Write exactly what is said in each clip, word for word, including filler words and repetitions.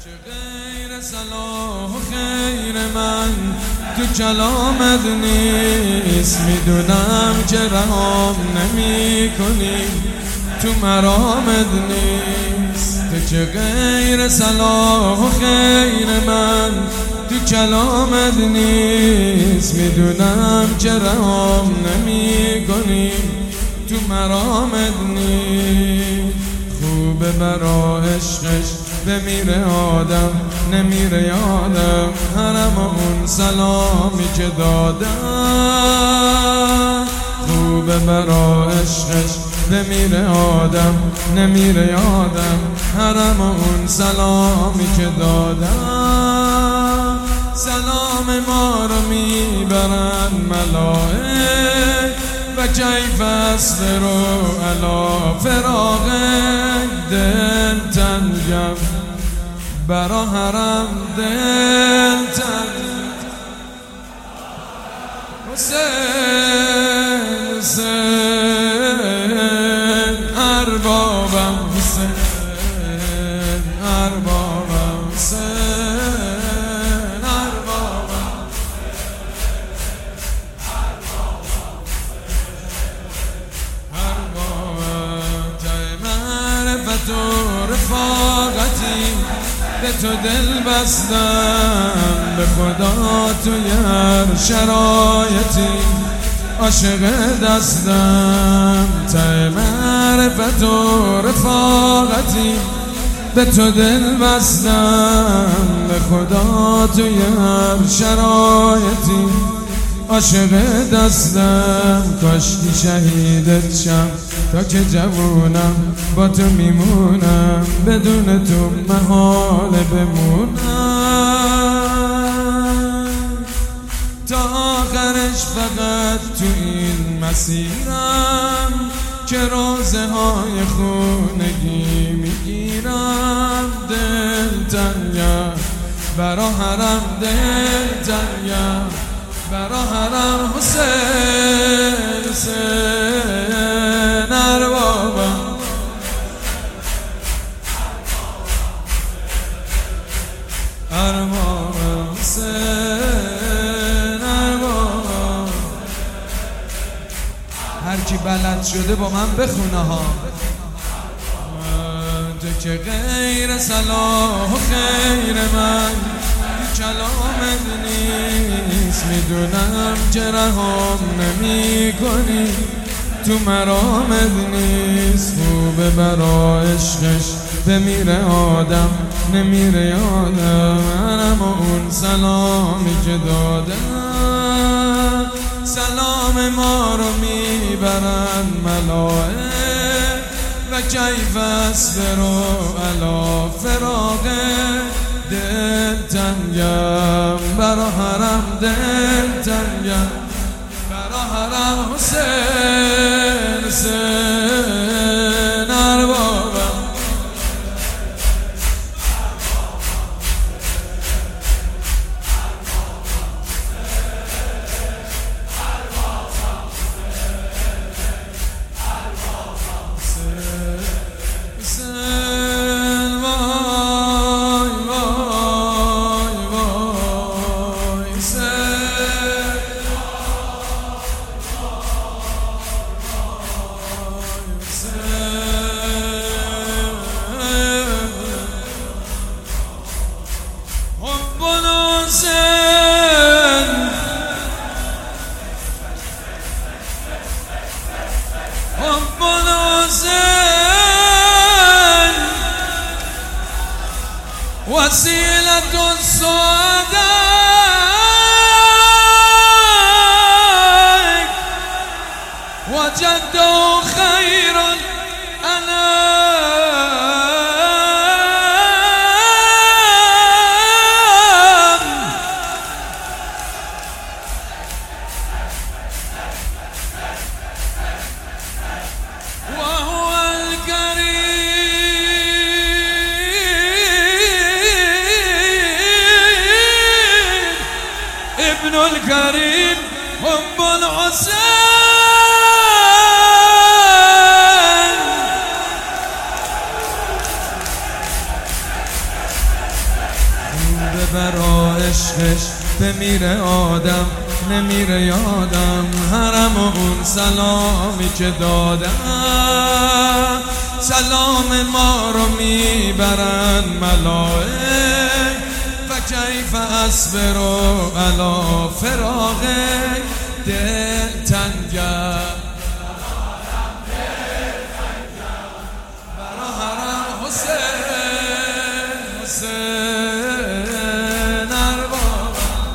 غیر صلاح و خیر من تو کلامت نیست، میدونم که رهام نمی کنی تو مرامت نیست. تو که غیر صلاح و خیر من تو کلامت نیست، میدونم که رهام نمی کنی تو مرامت نیست. خوبه برا عشقش بمیره آدم نمیره یادم، حرم اون سلامی که دادم. خوبه برا عشقش بمیره آدم نمیره یادم، حرم اون سلامی که دادم. سلام ما رو میبرن ملائک و کیف است رو علا فراق دل تنگم، برا حرم دل تنگم. حسین حسین اربابم، حسین اربابم، حسین اربابم. اربابم جای معرفت و رفاقتی، به تو دل بستم به خدا توی هر شرایطی، عاشق دستم. ته معرفت و رفاقتی، به تو دل بستم به خدا توی هر شرایطی، عاشق دستم. کاشکی شهیدت شم تا که جوونم، با تو میمونم بدون تو محاله بمونم. تا آخرش فقط تو این مسیرم که روزه های خونگی میگیرم. دل تنگم برا حرم، دل تنگم برا حرم. حسین حسین اربابم، اربابم حسین اربابم. هر کی بلد شده با من بخونه ها. تو که غیر صلاح و خیر من کلامت نیست، میدونم که رهام نمی کنی تو مرامت نیست. خوبه برا عشقش بمیره آدم نمیره یادم، حرم اون سلامی که دادم. سلام ما رو میبرن ملائک و کیف است رو علا فراق دل تنگم، برا حرم دل تنگم برا حرم. حسین حسین اربابم، وسيلة السعداء وجده خير الأنام. وهو الكريم ابن الكريم حب الحسين. ببرا عشقش بمیره آدم نمیره یادم حرم و اون سلامی که دادم سلام ما رو میبرن ملائک و کیف اصبر علی فراق دل تنگم برا حرم حسین حسین اربابم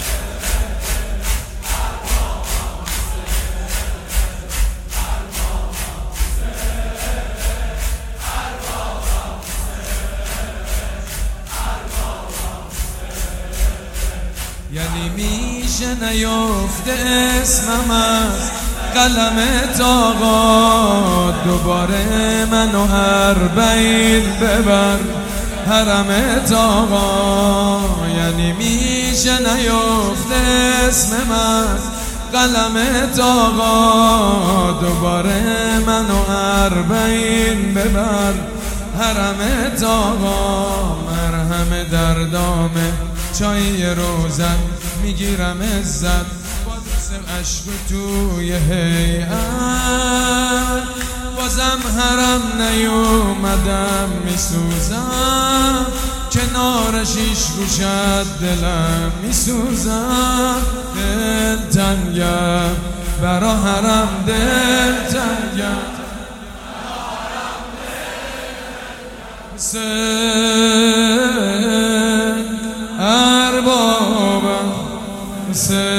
یعنی میشه نیفته اسمم از قلمت آقا دوباره منو اربعین ببر حرمت آقا یعنی میشه نیفته اسمم از قلمت آقا دوباره منو اربعین ببر حرمت آقا مرهم دردامه چای روزن میگیرم عزت با دست عشق توی هیئت بازم حرم نیومدم میسوزم کنار شیش گوشت دلم میسوزم دل تنگم برا حرم دل تنگم حسین اربابم حسین